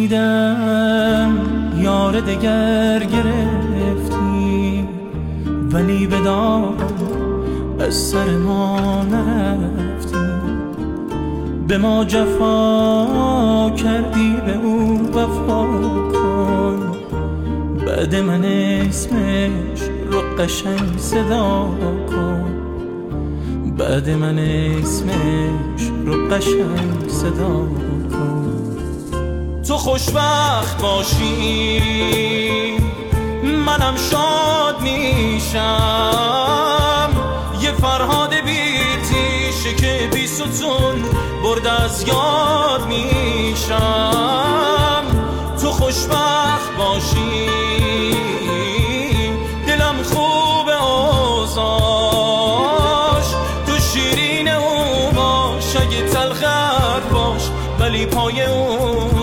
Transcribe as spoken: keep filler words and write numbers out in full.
شنیدم یار دگر گرفتی، ولی به داد از سر ما نرفتی. به ما جفا کردی، به او وفا کن. بعد من اسمش رو قشنگ صدا کن. بعد من اسمش رو قشنگ صدا کن. تو خوشبخت باشی منم شاد میشم، یه فرهاد بی تیشه که بی ستون برد از یاد میشم. تو خوشبخت باشی دلم خوب اوضاش، تو شیرین او باش، اگه تلخت باش ولی پای او